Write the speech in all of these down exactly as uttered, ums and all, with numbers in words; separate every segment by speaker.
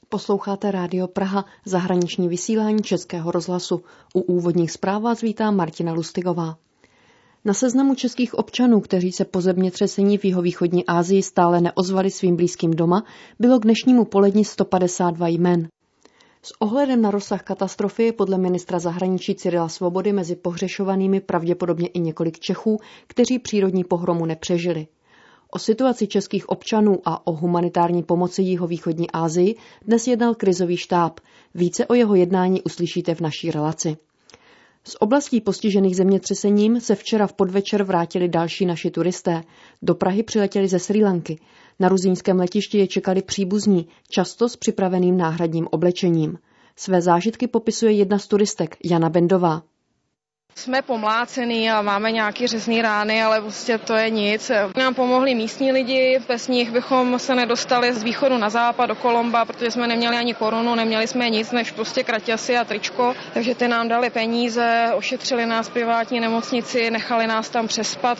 Speaker 1: Posloucháte Rádio Praha, zahraniční vysílání Českého rozhlasu. U úvodních zpráv vás vítá Martina Lustigová. Na seznamu českých občanů, kteří se po zemětřesení v jihovýchodní Asii stále neozvali svým blízkým doma, bylo k dnešnímu poledni sto padesát dva jmen. S ohledem na rozsah katastrofy je podle ministra zahraničí Cyrila Svobody mezi pohřešovanými pravděpodobně i několik Čechů, kteří přírodní pohromu nepřežili. O situaci českých občanů a o humanitární pomoci jihovýchodní Asii dnes jednal krizový štáb. Více o jeho jednání uslyšíte v naší relaci. Z oblastí postižených zemětřesením se včera v podvečer vrátili další naši turisté. Do Prahy přiletěli ze Srí Lanky. Na ruzínském letišti je čekali příbuzní, často s připraveným náhradním oblečením. Své zážitky popisuje jedna z turistek, Jana Bendová.
Speaker 2: Jsme pomlácený a máme nějaké řezný rány, ale prostě to je nic. Nám pomohli místní lidi, bez nich bychom se nedostali z východu na západ do Kolomba, protože jsme neměli ani korunu, neměli jsme nic než prostě kraťasy a tričko. Takže ty nám dali peníze, ošetřili nás v privátní nemocnici, nechali nás tam přespat.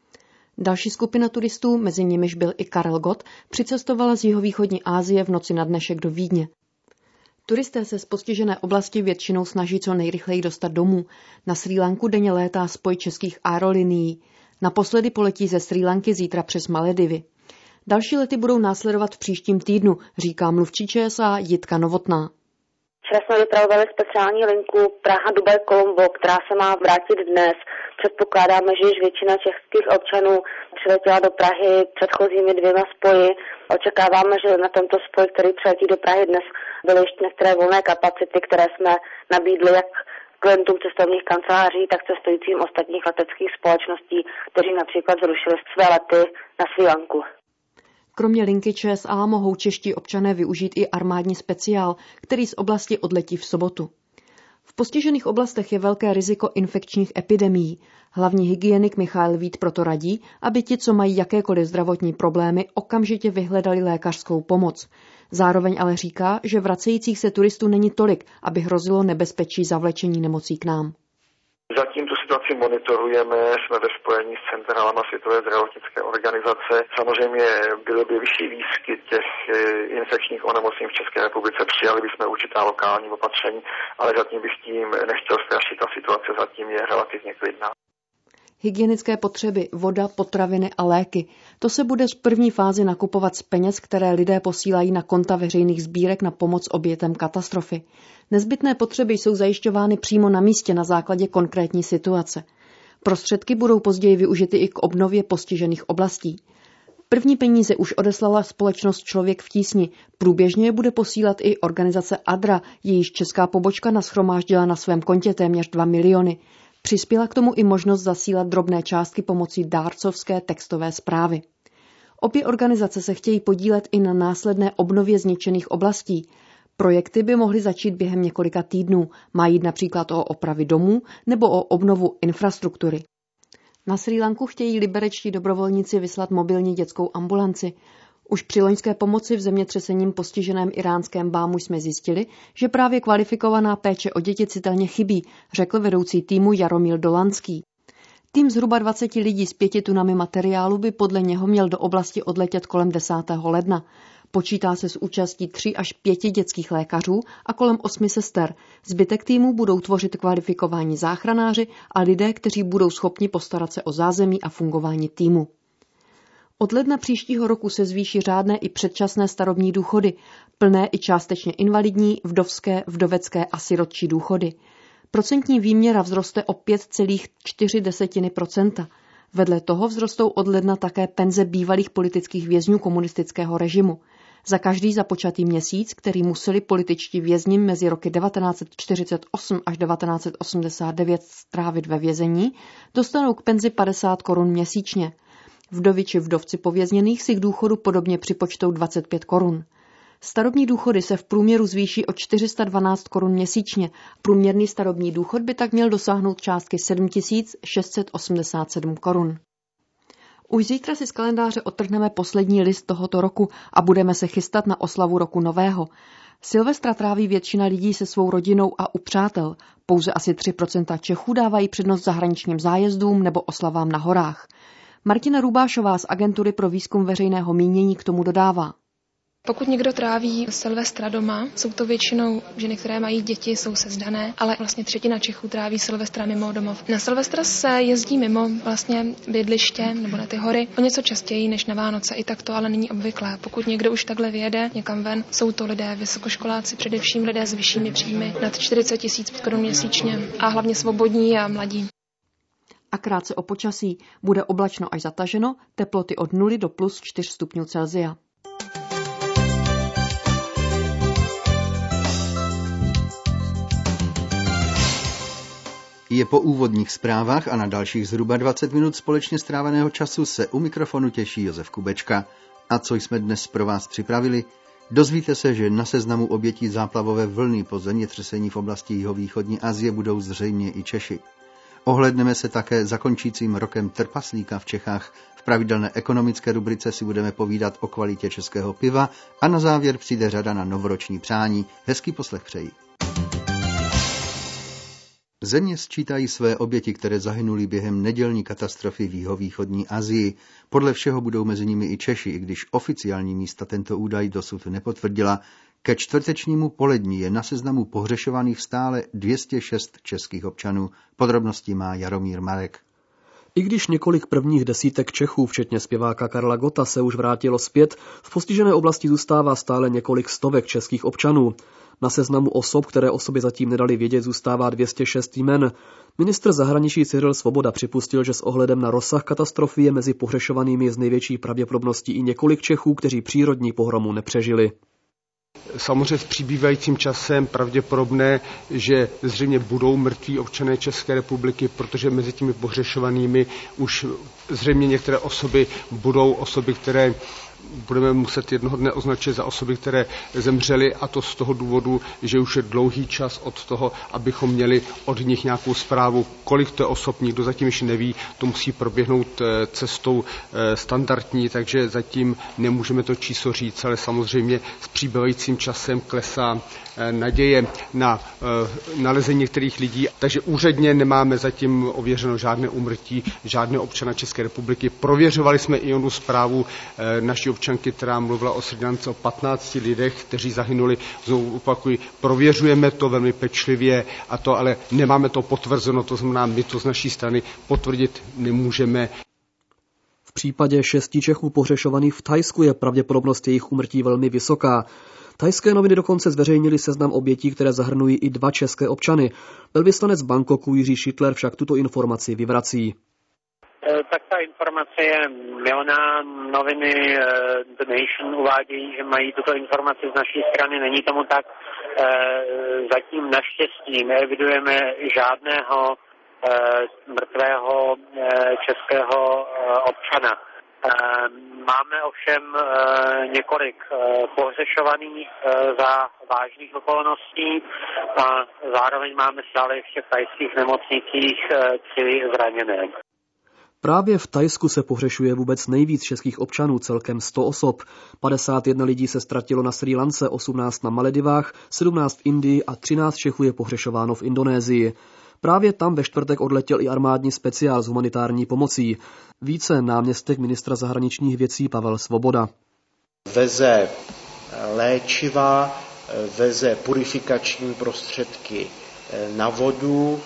Speaker 1: Další skupina turistů, mezi nimiž byl i Karel Gott, přicestovala z jihovýchodní Asie v noci na dnešek do Vídně. Turisté se z postižené oblasti většinou snaží co nejrychleji dostat domů. Na Srí Lanku denně létá spoj českých aerolinií. Naposledy poletí ze Srí Lanky zítra přes Maledivy. Další lety budou následovat v příštím týdnu, říká mluvčí ČSA Jitka Novotná.
Speaker 3: Včera jsme vypravovali speciální linku Praha-Dubaj-Kolombo, která se má vrátit dnes. Předpokládáme, že již většina českých občanů přiletěla do Prahy předchozími dvěma spoji. Očekáváme, že na tomto spoji, který přiletí do Prahy dnes, byly ještě některé volné kapacity, které jsme nabídli jak klientům cestovních kanceláří, tak cestujícím ostatních leteckých společností, kteří například zrušili své lety na Srí Lanku.
Speaker 1: Kromě linky ČSA mohou čeští občané využít i armádní speciál, který z oblasti odletí v sobotu. V postižených oblastech je velké riziko infekčních epidemií. Hlavní hygienik Michael Vít proto radí, aby ti, co mají jakékoliv zdravotní problémy, okamžitě vyhledali lékařskou pomoc. Zároveň ale říká, že vracejících se turistů není tolik, aby hrozilo nebezpečí zavlečení nemocí k nám.
Speaker 4: Zatím tu situaci monitorujeme, jsme ve spojení s centrálama Světové zdravotnické organizace. Samozřejmě byl by vyšší výskyt těch infekčních onemocnění v České republice, přijali bychom určitá lokální opatření, ale zatím bych tím nechtěl strašit, ta situace zatím je relativně klidná.
Speaker 1: Hygienické potřeby, voda, potraviny a léky. To se bude v první fázi nakupovat z peněz, které lidé posílají na konta veřejných sbírek na pomoc obětem katastrofy. Nezbytné potřeby jsou zajišťovány přímo na místě na základě konkrétní situace. Prostředky budou později využity i k obnově postižených oblastí. První peníze už odeslala společnost Člověk v tísni. Průběžně je bude posílat i organizace Adra, jejíž česká pobočka nashromáždila na svém kontě téměř dva miliony. Přispěla k tomu i možnost zasílat drobné částky pomocí dárcovské textové zprávy. Obě organizace se chtějí podílet i na následné obnově zničených oblastí. Projekty by mohly začít během několika týdnů. Má jít například o opravy domů nebo o obnovu infrastruktury. Na Srí Lanku chtějí liberečtí dobrovolníci vyslat mobilní dětskou ambulanci. Už při loňské pomoci v zemětřesením postiženém iránském Bámu jsme zjistili, že právě kvalifikovaná péče o děti citelně chybí, řekl vedoucí týmu Jaromír Dolanský. Tým zhruba dvacet lidí s pěti tunami materiálu by podle něho měl do oblasti odletět kolem desátého ledna. Počítá se s účastí tří až pěti dětských lékařů a kolem osmi sester. Zbytek týmu budou tvořit kvalifikovaní záchranáři a lidé, kteří budou schopni postarat se o zázemí a fungování týmu. Od ledna příštího roku se zvýší řádné i předčasné starobní důchody, plné i částečně invalidní, vdovské, vdovecké a sirotčí důchody. Procentní výměra vzroste o pět celá čtyři procenta. Vedle toho vzrostou od ledna také penze bývalých politických vězňů komunistického režimu. Za každý započatý měsíc, který museli političtí vězni mezi roky devatenáct set čtyřicet osm až devatenáct set osmdesát devět strávit ve vězení, dostanou k penzi padesát korun měsíčně. Vdovy či vdovci povězněných si k důchodu podobně připočtou dvacet pět korun. Starobní důchody se v průměru zvýší o čtyři sta dvanáct korun měsíčně. Průměrný starobní důchod by tak měl dosáhnout částky sedm tisíc šest set osmdesát sedm korun. Už zítra si z kalendáře odtrhneme poslední list tohoto roku a budeme se chystat na oslavu roku nového. Silvestra tráví většina lidí se svou rodinou a u přátel. Pouze asi tři procenta Čechů dávají přednost zahraničním zájezdům nebo oslavám na horách. Martina Rubášová z Agentury pro výzkum veřejného mínění k tomu dodává.
Speaker 5: Pokud někdo tráví Silvestra doma, jsou to většinou ženy, které mají děti, jsou sezdané, ale vlastně třetina Čechů tráví Silvestra mimo domov. Na Silvestra se jezdí mimo vlastně bydliště nebo na ty hory o něco častěji než na Vánoce, i tak to ale není obvyklé. Pokud někdo už takhle vyjede někam ven, jsou to lidé vysokoškoláci, především lidé s vyššími příjmy nad čtyřicet tisíc korun měsíčně a hlavně svobodní a mladí.
Speaker 1: A krátce o počasí. Bude oblačno až zataženo, teploty od nuly do plus čtyř stupňů Celsia.
Speaker 6: Je po úvodních zprávách a na dalších zhruba dvacet minut společně stráveného času se u mikrofonu těší Josef Kubečka. A co jsme dnes pro vás připravili? Dozvíte se, že na seznamu obětí záplavové vlny po zemětřesení v oblasti jihovýchodní Asie budou zřejmě i Češi. Ohlédneme se také za končícím rokem trpaslíka v Čechách. V pravidelné ekonomické rubrice si budeme povídat o kvalitě českého piva a na závěr přijde řada na novoroční přání. Hezký poslech přeji. Země sčítají své oběti, které zahynuly během nedělní katastrofy v jihovýchodní Asii. Podle všeho budou mezi nimi i Češi, i když oficiální místa tento údaj dosud nepotvrdila. Ke čtvrtečnímu polední je na seznamu pohřešovaných stále dvě stě šest českých občanů. Podrobnosti má Jaromír Marek.
Speaker 7: I když několik prvních desítek Čechů, včetně zpěváka Karla Gotta, se už vrátilo zpět, v postižené oblasti zůstává stále několik stovek českých občanů. Na seznamu osob, které o sobě zatím nedali vědět, zůstává dvě stě šest jmen. Ministr zahraničí Cyril Svoboda připustil, že s ohledem na rozsah katastrofy je mezi pohřešovanými z největší pravděpodobností i několik Čechů, kteří přírodní pohromu nepřežili.
Speaker 8: Samozřejmě s přibývajícím časem pravděpodobné, že zřejmě budou mrtví občané České republiky, protože mezi těmi pohřešovanými už zřejmě některé osoby budou osoby, které budeme muset jednoho dne označit za osoby, které zemřely, a to z toho důvodu, že už je dlouhý čas od toho, abychom měli od nich nějakou zprávu, kolik to je osob, nikdo zatím ještě neví, to musí proběhnout cestou standardní, takže zatím nemůžeme to číslo říct, ale samozřejmě s přibývajícím časem klesá naděje na nalezení některých lidí, takže úředně nemáme zatím ověřeno žádné úmrtí, žádné občana České republiky. Prověřovali jsme i onu zprávu naší občanky, která mluvila o Srí Lance o patnácti lidech, kteří zahynuli. Znovu opakuji, prověřujeme to velmi pečlivě, a to ale nemáme to potvrzeno, to znamená, my to z naší strany potvrdit nemůžeme.
Speaker 7: V případě šesti Čechů pohřešovaných v Thajsku je pravděpodobnost jejich úmrtí velmi vysoká. Thajské noviny dokonce zveřejnili seznam obětí, které zahrnují i dva české občany. Velvyslanec Bangkoku Jiří Šitler však tuto informaci vyvrací.
Speaker 9: Tak ta informace je mylná. Noviny The Nation uvádějí, že mají tuto informaci z naší strany. Není tomu tak. Zatím naštěstí neevidujeme žádného mrtvého českého občana. Máme ovšem několik pohřešovaných za vážných okolností a zároveň máme stále ještě v thajských nemocnicích tři zraněné.
Speaker 7: Právě v Thajsku se pohřešuje vůbec nejvíc českých občanů, celkem sto osob. padesát jedna lidí se ztratilo na Srí Lance, osmnáct na Maledivách, sedmnáct v Indii a třináct Čechů je pohřešováno v Indonésii. Právě tam ve čtvrtek odletěl i armádní speciál s humanitární pomocí. Více náměstek ministra zahraničních věcí Pavel Svoboda.
Speaker 10: Veze léčiva, veze purifikační prostředky na vodu,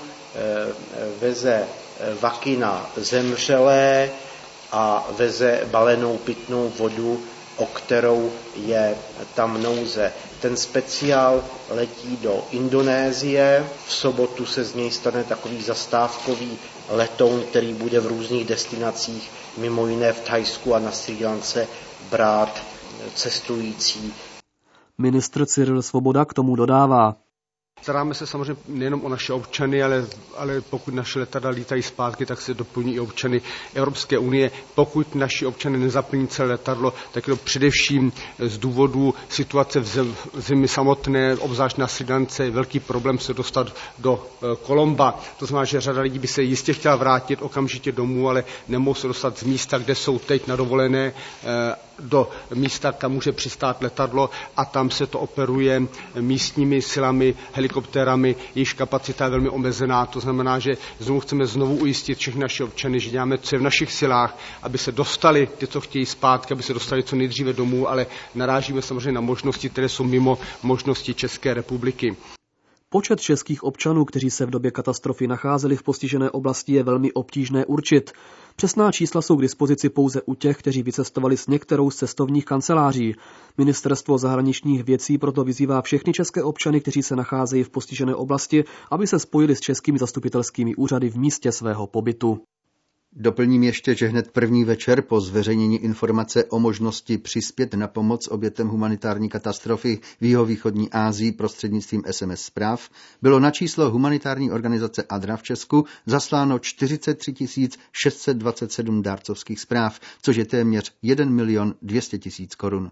Speaker 10: veze vaky na zemřelé a veze balenou pitnou vodu, o kterou je tam nouze. Ten speciál letí do Indonésie. V sobotu se z něj stane takový zastávkový letoun, který bude v různých destinacích, mimo jiné v Thajsku a na Srí Lance, brát cestující.
Speaker 7: Ministr Cyril Svoboda k tomu dodává.
Speaker 8: Staráme se samozřejmě nejenom o naše občany, ale, ale pokud naše letadla lítají zpátky, tak se doplní i občany Evropské unie. Pokud naši občany nezaplní celé letadlo, tak je to především z důvodu situace v zemi, v zemi samotné, obzvlášť na Srí Lance, je velký problém se dostat do Kolomba. To znamená, že řada lidí by se jistě chtěla vrátit okamžitě domů, ale nemohou se dostat z místa, kde jsou teď na dovolené, do místa, kam může přistát letadlo a tam se to operuje místními silami, helikoptérami, jejichž kapacita je velmi omezená. To znamená, že znovu chceme znovu ujistit všechny naše občany, že děláme, co je v našich silách, aby se dostali, ty, co chtějí zpátky, aby se dostali co nejdříve domů, ale narážíme samozřejmě na možnosti, které jsou mimo možnosti České republiky.
Speaker 7: Počet českých občanů, kteří se v době katastrofy nacházeli v postižené oblasti, je velmi obtížné určit. Přesná čísla jsou k dispozici pouze u těch, kteří vycestovali s některou z cestovních kanceláří. Ministerstvo zahraničních věcí proto vyzývá všechny české občany, kteří se nacházejí v postižené oblasti, aby se spojili s českými zastupitelskými úřady v místě svého pobytu.
Speaker 6: Doplním ještě, že hned první večer po zveřejnění informace o možnosti přispět na pomoc obětem humanitární katastrofy v jihovýchodní Asii prostřednictvím es em es zpráv bylo na číslo humanitární organizace ADRA v Česku zasláno čtyřicet tři tisíc šest set dvacet sedm dárcovských zpráv, což je téměř jeden milion dvě stě tisíc korun.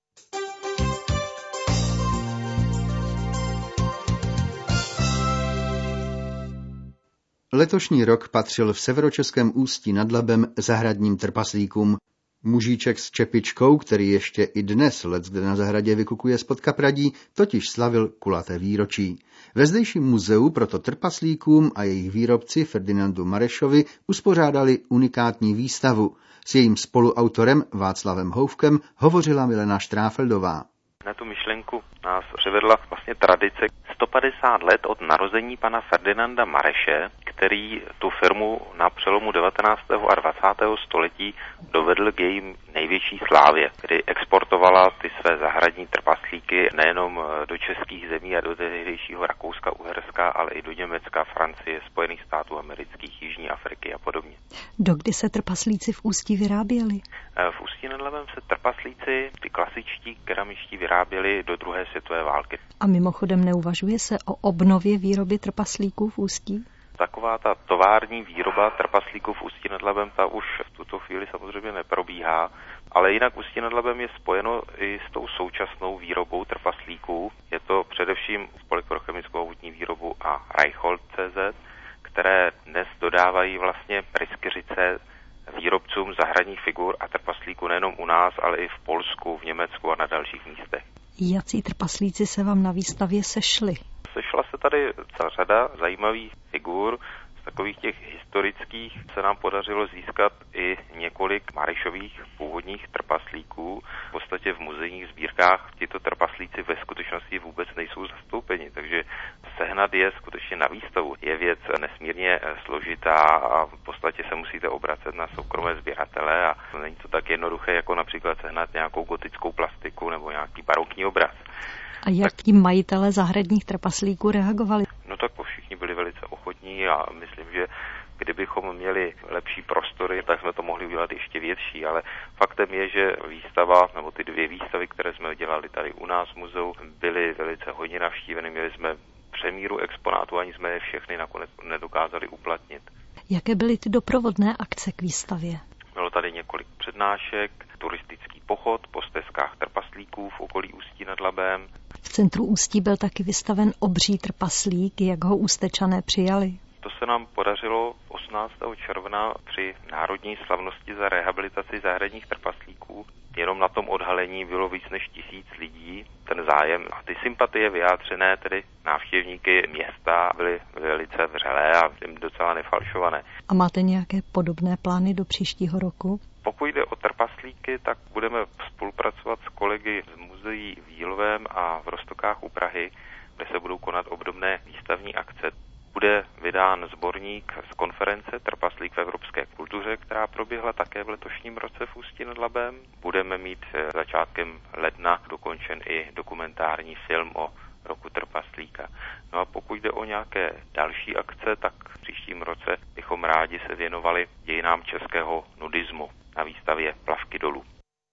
Speaker 6: Letošní rok patřil v severočeském Ústí nad Labem zahradním trpaslíkům. Mužíček s čepičkou, který ještě i dnes leckde na zahradě vykukuje spod kapradí, totiž slavil kulaté výročí. Ve zdejším muzeu proto trpaslíkům a jejich výrobci Ferdinandu Marešovi uspořádali unikátní výstavu. S jejím spoluautorem Václavem Houfkem hovořila Milena Štráfeldová.
Speaker 11: Na tu myšlenku nás přivedla vlastně tradice sto padesát let od narození pana Ferdinanda Mareše, který tu firmu na přelomu devatenáctého a dvacátého století dovedl k jejím největší slávě, kdy exportovala ty své zahradní trpaslíky nejenom do českých zemí a do tehdejšího Rakouska, Uherska, ale i do Německa, Francie, Spojených států amerických, Jižní Afriky a podobně.
Speaker 12: Dokdy se trpaslíci v Ústí vyráběli?
Speaker 11: V Ústí nad Labem se trpaslíci, ty klasičtí keramičtí, vyráběli do druhé světové války.
Speaker 12: A mimochodem neuvažuje se o obnově výroby trpaslíků v Ústí?
Speaker 11: Taková ta tovární výroba trpaslíků v Ústí nad Labem, ta už v tuto chvíli samozřejmě neprobíhá, ale jinak Ústí nad Labem je spojeno i s tou současnou výrobou trpaslíků. Je to především spolek pro chemickou a hutní výrobu a Reichhold tečka cé zet, které dnes dodávají vlastně pryskyřice výrobcům zahradních figur a trpaslíků nejenom u nás, ale i v Polsku, v Německu a na dalších místech.
Speaker 12: Jací trpaslíci se vám na výstavě sešli?
Speaker 11: Sešla se tady celá řada zajímavých figur. Z takových těch historických se nám podařilo získat i několik Marešových původních trpaslíků. V podstatě v muzejních sbírkách tito trpaslíci ve skutečnosti vůbec nejsou zastoupeni, takže sehnat je skutečně na výstavu je věc nesmírně složitá a v podstatě se musíte obracet na soukromé sběratele a není to tak jednoduché, jako například sehnat nějakou gotickou plastiku nebo nějaký barokní obraz.
Speaker 12: A jak ti majitelé zahradních trpaslíků reagovali?
Speaker 11: No tak všichni byli velice ochotní a myslím, že kdybychom měli lepší prostory, tak jsme to mohli udělat ještě větší, ale faktem je, že výstava, nebo ty dvě výstavy, které jsme dělali tady u nás v muzeu, byly velice hodně navštíveny, měli jsme přemíru exponátů, ani jsme je všechny nakonec nedokázali uplatnit.
Speaker 12: Jaké byly ty doprovodné akce k výstavě?
Speaker 11: Bylo tady několik přednášek, turistický pochod po stezkách trpaslíků v okolí Ústí nad Labem.
Speaker 12: V centru Ústí byl taky vystaven obří trpaslík, jak ho Ústečané přijali.
Speaker 11: To se nám podařilo osmnáctého června při národní slavnosti za rehabilitaci zahradních trpaslíků. Jenom na tom odhalení bylo víc než tisíc lidí. Ten zájem a ty sympatie vyjádřené tedy návštěvníky města byly velice vřelé a docela nefalšované.
Speaker 12: A máte nějaké podobné plány do příštího roku?
Speaker 11: Pokud jde o trpaslíky, tak budeme spolupracovat s kolegy z muzeí v Jílovém a v Roztokách u Prahy, kde se budou konat obdobné výstavní akce. Bude vydán sborník z konference Trpaslík v evropské kultuře, která proběhla také v letošním roce v Ústí nad Labem. Budeme mít začátkem ledna dokončen i dokumentární film o roku trpaslíka. No a pokud jde o nějaké další akce, tak v příštím roce bychom rádi se věnovali dějinám českého nudismu na výstavě Plavky dolů.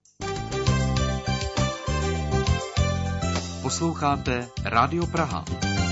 Speaker 13: Posloucháte Rádio Praha.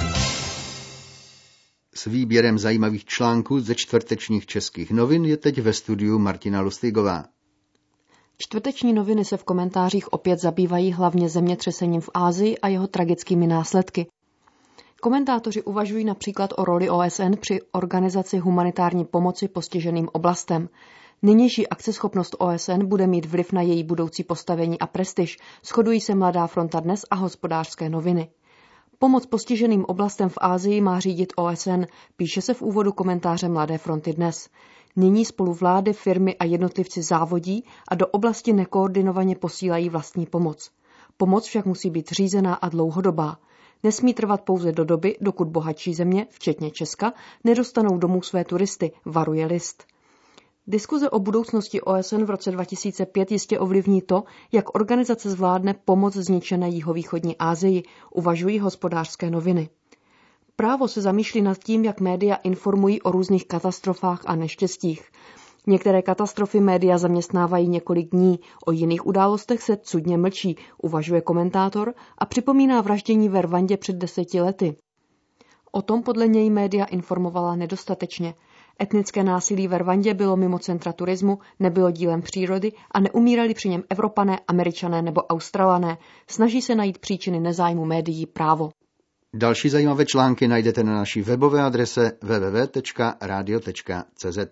Speaker 6: S výběrem zajímavých článků ze čtvrtečních českých novin je teď ve studiu Martina Lustigová.
Speaker 1: Čtvrteční noviny se v komentářích opět zabývají hlavně zemětřesením v Asii a jeho tragickými následky. Komentátoři uvažují například o roli O S N při organizaci humanitární pomoci postiženým oblastem. Nynější akceschopnost O S N bude mít vliv na její budoucí postavení a prestiž, shodují se Mladá fronta Dnes a Hospodářské noviny. Pomoc postiženým oblastem v Asii má řídit O S N, píše se v úvodu komentáře Mladé fronty Dnes. Nyní spolu vlády, firmy a jednotlivci závodí a do oblasti nekoordinovaně posílají vlastní pomoc. Pomoc však musí být řízená a dlouhodobá. Nesmí trvat pouze do doby, dokud bohatší země, včetně Česka, nedostanou domů své turisty, varuje List. Diskuze o budoucnosti O S N v roce dva tisíce pět jistě ovlivní to, jak organizace zvládne pomoc zničené jihovýchodní Asii, uvažují Hospodářské noviny. Právo se zamýšlí nad tím, jak média informují o různých katastrofách a neštěstích. Některé katastrofy média zaměstnávají několik dní, o jiných událostech se cudně mlčí, uvažuje komentátor a připomíná vraždění ve Rwandě před deseti lety. O tom podle něj média informovala nedostatečně. Etnické násilí ve Rwandě bylo mimo centra turismu, nebylo dílem přírody a neumírali při něm Evropané, Američané nebo Australané. Snaží se najít příčiny nezájmu médií Právo.
Speaker 6: Další zajímavé články najdete na naší webové adrese w w w tečka radio tečka c z.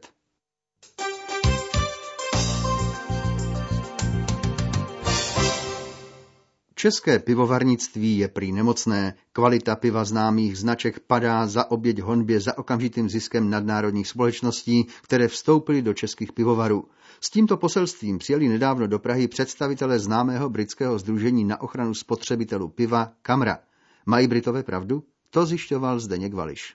Speaker 6: České pivovarnictví je prý nemocné. Kvalita piva známých značek padá za oběť honbě za okamžitým ziskem nadnárodních společností, které vstoupily do českých pivovarů. S tímto poselstvím přijeli nedávno do Prahy představitelé známého britského sdružení na ochranu spotřebitelů piva Kamra. Mají Britové pravdu? To zjišťoval Zdeněk Vališ.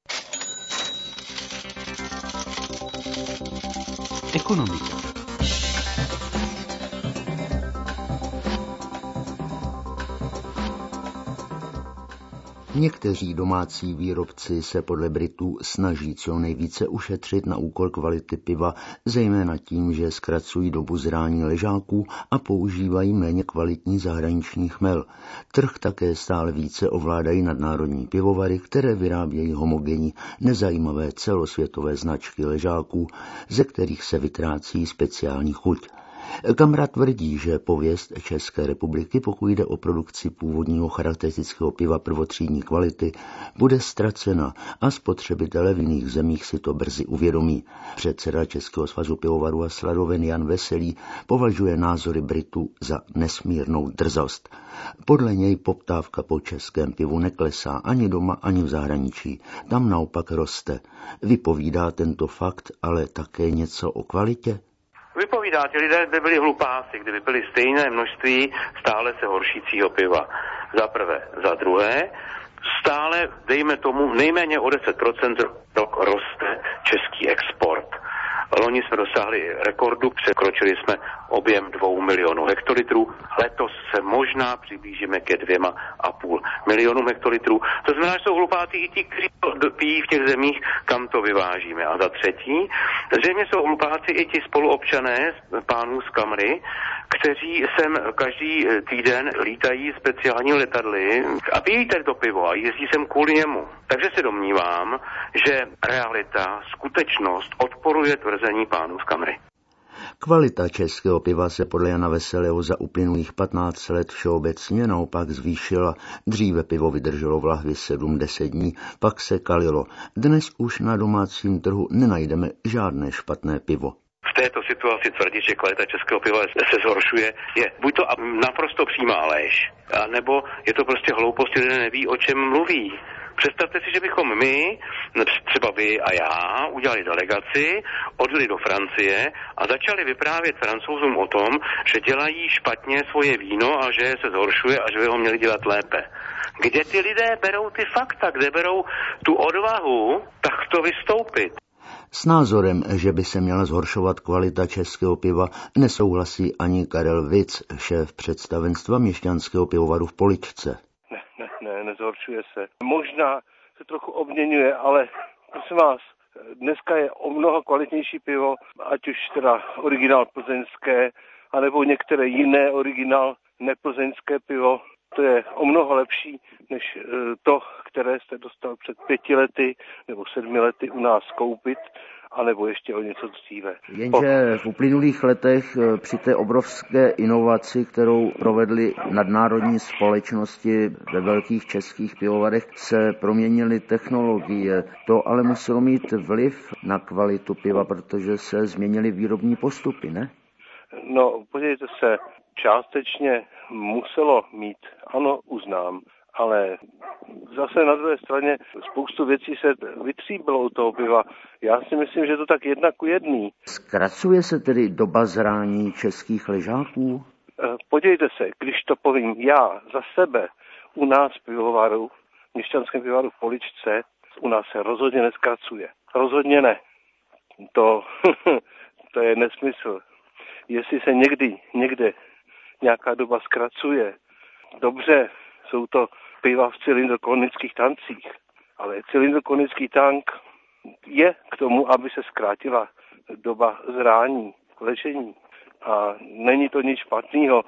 Speaker 14: Ekonomika. Někteří domácí výrobci se podle Britů snaží co nejvíce ušetřit na úkor kvality piva, zejména tím, že zkracují dobu zrání ležáků a používají méně kvalitní zahraniční chmel. Trh také stále více ovládají nadnárodní pivovary, které vyrábějí homogenní, nezajímavé celosvětové značky ležáků, ze kterých se vytrácí speciální chuť. Kamra tvrdí, že pověst České republiky, pokud jde o produkci původního charakteristického piva prvotřídní kvality, bude ztracena a spotřebitelé v jiných zemích si to brzy uvědomí. Předseda Českého svazu pivovarů a sladoven Jan Veselý považuje názory Britů za nesmírnou drzost. Podle něj poptávka po českém pivu neklesá ani doma, ani v zahraničí. Tam naopak roste. Vypovídá tento fakt ale také něco o kvalitě?
Speaker 15: Vypovídá, ti lidé by byli hlupáci, kdyby byli stejné množství stále se horšícího piva. Za prvé. Za druhé, stále, dejme tomu, nejméně o deset procent rok roste český export. Loni jsme dosáhli rekordu, překročili jsme objem dvou milionů hektolitrů. Letos se možná přiblížíme ke dvěma a půl milionů hektolitrů. To znamená, že jsou hlupáci i ti, kteří to pijí v těch zemích, kam to vyvážíme. A za třetí, zřejmě jsou hlupáci i ti spoluobčané pánů z Kamry, kteří sem každý týden lítají speciální letadly a pijí tady to pivo a jezdí sem kvůli němu. Takže se domnívám, že realita, skutečnost odporuje tvrzení pánů z Kamry.
Speaker 14: Kvalita českého piva se podle Jana Veselého za uplynulých patnáct let všeobecně naopak zvýšila. Dříve pivo vydrželo v lahvi sedm deset dní, pak se kalilo. Dnes už na domácím trhu nenajdeme žádné špatné pivo.
Speaker 15: V této situaci tvrdit, že kvalita českého piva se zhoršuje, je buď to naprosto přímá lež, nebo je to prostě hloupost, lidé neví, o čem mluví. Představte si, že bychom my, třeba vy a já, udělali delegaci, odjeli do Francie a začali vyprávět Francouzům o tom, že dělají špatně svoje víno a že se zhoršuje a že by ho měli dělat lépe. Kde ty lidé berou ty fakta, kde berou tu odvahu takto vystoupit?
Speaker 14: S názorem, že by se měla zhoršovat kvalita českého piva, nesouhlasí ani Karel Vic, šéf představenstva měšťanského pivovaru v Poličce.
Speaker 16: Ne, ne, ne, nezhoršuje se. Možná se trochu obměňuje, ale prosím vás, dneska je o mnoho kvalitnější pivo, ať už teda originál plzeňské, anebo některé jiné originál neplzeňské pivo. To je o mnoho lepší, než to, které jste dostal před pěti lety nebo sedmi lety u nás koupit, anebo ještě o něco dříve.
Speaker 14: Jenže v uplynulých letech při té obrovské inovaci, kterou provedly nadnárodní společnosti ve velkých českých pivovarech, se proměnily technologie. To ale muselo mít vliv na kvalitu piva, protože se změnily výrobní postupy, ne?
Speaker 16: No, podívejte se, částečně muselo mít, ano, uznám, ale zase na druhé straně spoustu věcí se vytříbilo u toho piva. Já si myslím, že to tak jedna ku jedný.
Speaker 14: Zkracuje se tedy doba zrání českých ležáků?
Speaker 16: Podívejte se, když to povím já za sebe, u nás pivovaru, v měšťanském pivovaru v Poličce, u nás se rozhodně neskracuje. Rozhodně ne. To, to je nesmysl. Jestli se někdy, někde nějaká doba zkracuje, dobře, jsou to piva v cylindrokonických tancích, ale cylindrokonický tank je k tomu, aby se zkrátila doba zrání, ležení. A není to nic špatného.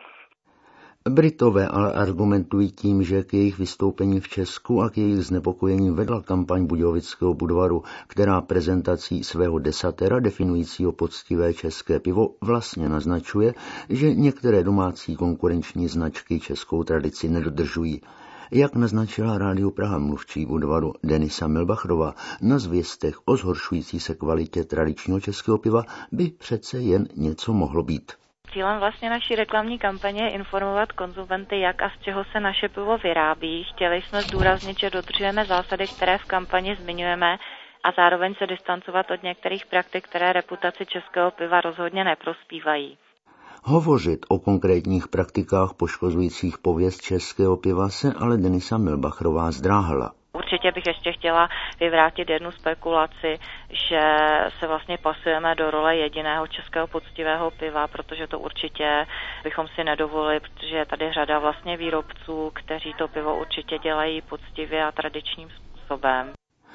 Speaker 14: Britové ale argumentují tím, že k jejich vystoupení v Česku a k jejich znepokojení vedla kampaň Budějovického Budvaru, která prezentací svého desatera definujícího poctivé české pivo vlastně naznačuje, že některé domácí konkurenční značky českou tradici nedodržují. Jak naznačila Rádio Praha mluvčí Budvaru Denisa Milbachrová, na zvěstech o zhoršující se kvalitě tradičního českého piva by přece jen něco mohlo být.
Speaker 17: Cílem vlastně naší reklamní kampaně je informovat konzumenty, jak a z čeho se naše pivo vyrábí. Chtěli jsme zdůraznit, že dodržujeme zásady, které v kampani zmiňujeme, a zároveň se distancovat od některých praktik, které reputaci českého piva rozhodně neprospívají.
Speaker 14: Hovořit o konkrétních praktikách poškozujících pověst českého piva se ale Denisa Milbachrová zdráhala.
Speaker 17: Určitě bych ještě chtěla vyvrátit jednu spekulaci, že se vlastně pasujeme do role jediného českého poctivého piva, protože to určitě bychom si nedovolili, protože je tady řada vlastně výrobců, kteří to pivo určitě dělají poctivě a tradičním způsobem.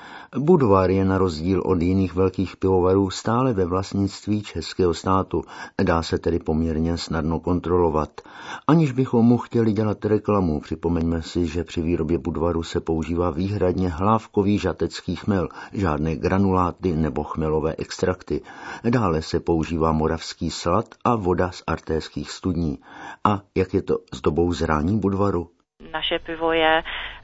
Speaker 14: Budvar je na rozdíl od jiných velkých pivovarů stále ve vlastnictví českého státu, dá se tedy poměrně snadno kontrolovat. Aniž bychom mu chtěli dělat reklamu, připomeňme si, že při výrobě Budvaru se používá výhradně hlávkový žatecký chmel, žádné granuláty nebo chmelové extrakty. Dále se používá moravský slad a voda z artéských studní. A jak je to s dobou zrání Budvaru?
Speaker 17: Naše pivo je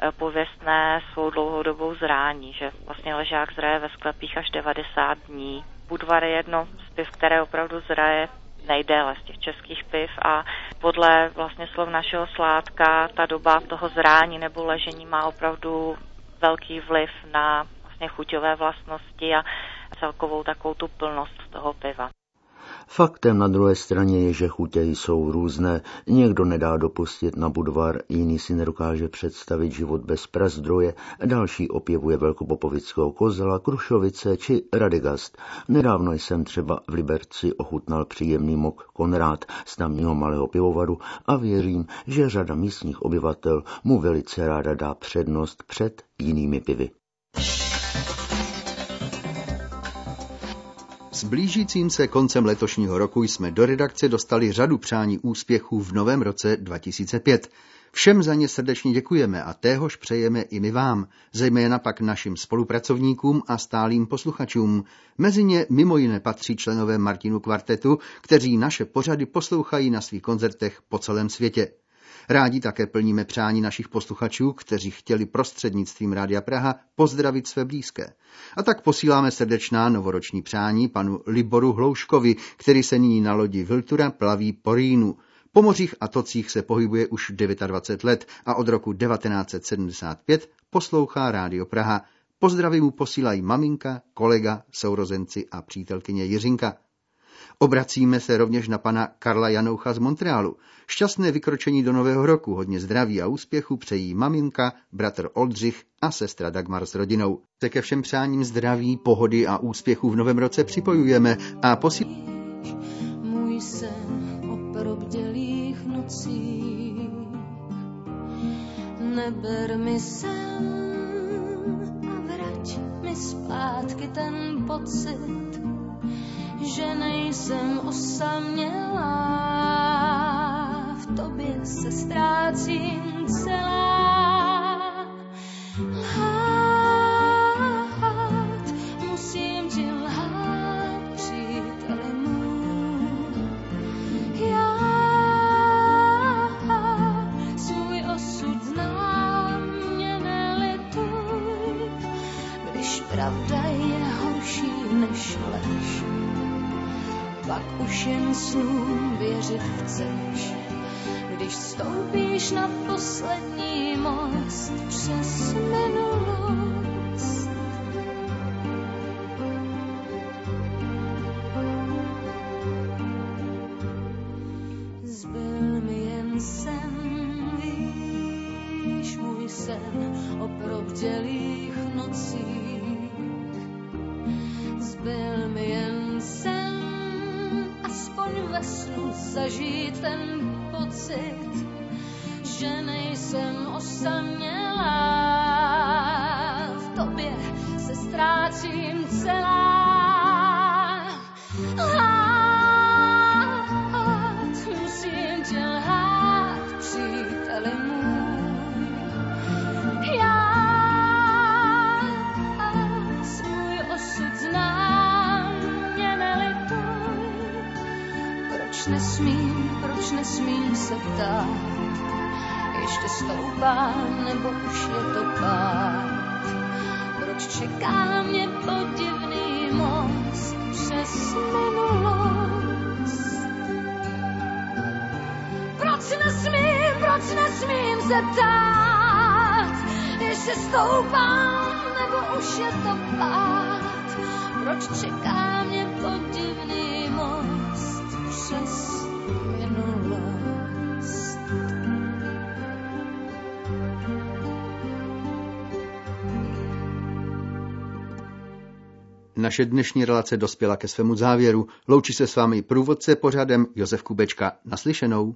Speaker 17: pověstné svou dlouhodobou zrání, že vlastně ležák zraje ve sklepích až devadesát dní. Budvar je jedno z piv, které opravdu zraje nejdéle z těch českých piv a podle vlastně slov našeho sládka ta doba toho zrání nebo ležení má opravdu velký vliv na vlastně chuťové vlastnosti a celkovou takovou tu plnost toho piva.
Speaker 14: Faktem na druhé straně je, že chutě jsou různé. Někdo nedá dopustit na Budvar, jiný si nedokáže představit život bez prazdroje, další opěvuje velkopopovického kozela, Krušovice či Radegast. Nedávno jsem třeba v Liberci ochutnal příjemný mok Konrád z tamního malého pivovaru a věřím, že řada místních obyvatel mu velice ráda dá přednost před jinými pivy.
Speaker 6: S blížícím se koncem letošního roku jsme do redakce dostali řadu přání úspěchů v novém roce dva tisíce pět. Všem za ně srdečně děkujeme a téhož přejeme i my vám, zejména pak našim spolupracovníkům a stálým posluchačům. Mezi ně mimo jiné patří členové Martinu kvartetu, kteří naše pořady poslouchají na svých koncertech po celém světě. Rádi také plníme přání našich posluchačů, kteří chtěli prostřednictvím Rádia Praha pozdravit své blízké. A tak posíláme srdečná novoroční přání panu Liboru Hlouškovi, který se nyní na lodi Viltura plaví po Rýnu. Po mořích a tocích se pohybuje už dvacet devět let a od roku devatenáct set sedmdesát pět poslouchá Rádio Praha. Pozdravy mu posílají maminka, kolega, sourozenci a přítelkyně Jiřinka. Obracíme se rovněž na pana Karla Janoucha z Montrealu. Šťastné vykročení do nového roku, hodně zdraví a úspěchu přejí maminka, bratr Oldřich a sestra Dagmar s rodinou. Se ke všem přáním zdraví, pohody a úspěchu v novém roce připojujeme a posíláme.
Speaker 18: Můj sen o probdělých nocích, neber mi sen a vrať mi zpátky ten pocit, že nejsem osamělá v v tobě se ztrácím celá. Lhát, musím ti lhát, příteli můj. Já svůj osud znám, mě nelituj, když pravda je horší než lež. Pak už jen snům věřit chceš, když stoupíš na poslední most přes minulost. Zbyl mi jen sen, víš, můj sen o probdělých nocích. Zbyl mi jen sen, aspoň ve snu zažít ten pocit, že nejsem osamělá. V tobě se ztrácím celá. Lhát, musím tě lhát, příteli můj. Já svůj osud znám, mě nelituj. Proč nesmím, proč nesmím se ptát, ještě stoupá, nebo už je to pád. Proč čeká mě podivný most přes minulost? Proč nesmím, proč nesmím se ptát, ještě stoupám, nebo už je to pád. Proč čeká mě podivný most přes minulost?
Speaker 6: Naše dnešní relace dospěla ke svému závěru. Loučí se s vámi průvodce pořadem Josef Kubečka. Naslyšenou.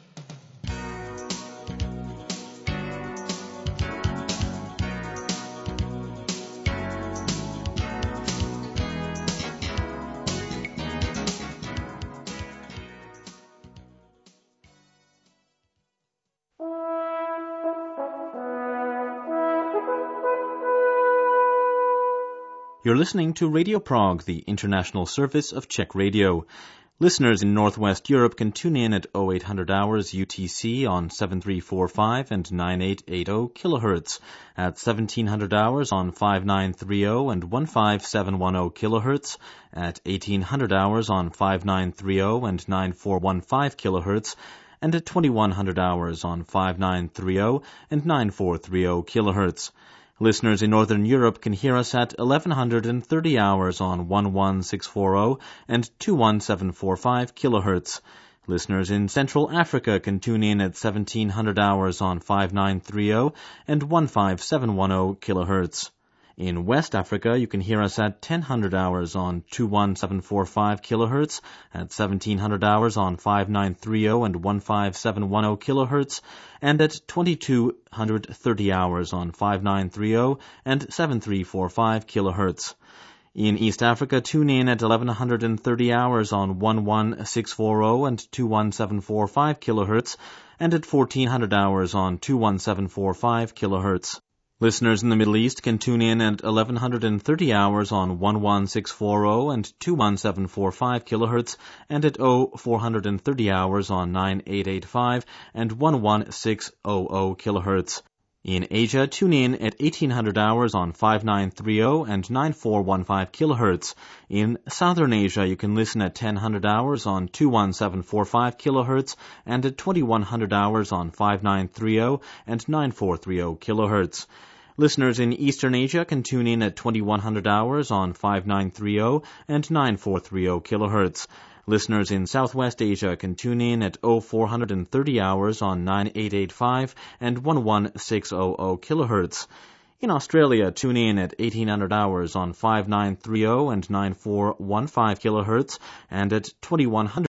Speaker 19: You're listening to Radio Prague, the international service of Czech radio. Listeners in Northwest Europe can tune in at oh eight hundred hours U T C on seven three four five and nine eight eight oh kilohertz, at seventeen hundred hours on five nine three oh and fifteen seven ten kilohertz, at eighteen hundred hours on five nine three oh and nine four one five kilohertz, and at twenty-one hundred hours on five nine three oh and nine four three oh kilohertz. Listeners in Northern Europe can hear us at eleven thirty hours on eleven six forty and twenty-one seven forty-five kilohertz. Listeners in Central Africa can tune in at seventeen hundred hours on five nine three oh and fifteen seven ten kilohertz. In West Africa, you can hear us at ten hundred hours on twenty-one seven forty-five kilohertz, at seventeen hundred hours on five nine three oh and fifteen seven ten kilohertz, and at twenty-two thirty hours on five nine three oh and seven three four five kilohertz. In East Africa, tune in at eleven thirty hours on eleven six forty and twenty-one seven forty-five kilohertz, and at fourteen hundred hours on twenty-one seven forty-five kilohertz. Listeners in the Middle East can tune in at eleven thirty hours on eleven six forty and twenty-one seven forty-five kilohertz, and at four thirty hours on nine eight eight five and eleven six hundred kilohertz. In Asia, tune in at eighteen hundred hours on five nine three oh and nine four one five kilohertz. In Southern Asia, you can listen at ten hundred hours on twenty-one seven forty-five kilohertz, and at twenty-one hundred hours on five nine three oh and nine four three oh kilohertz. Listeners in Eastern Asia can tune in at twenty-one hundred hours on five nine three oh and nine four three oh kilohertz. Listeners in Southwest Asia can tune in at four thirty hours on nine eight eight five and eleven six hundred kilohertz. In Australia, tune in at eighteen hundred hours on five nine three oh and nine four one five kilohertz, and at twenty-one hundred